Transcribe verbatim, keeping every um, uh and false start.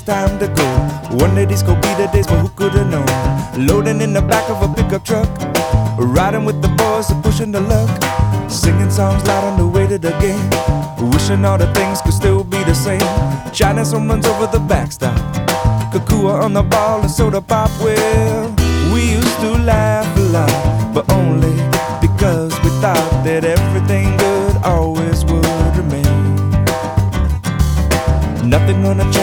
it's time to go. One day these could be the days, but who could've known? Loading in the back of a pickup truck, riding with the boys and pushing the luck, singing songs loud on the way to the game, wishing all the things could still be the same. China someone's over the backstop, Kakua on the ball and soda pop. Well, we used to laugh a lot, but only because we thought that everything good always would remain. Nothing gonna change.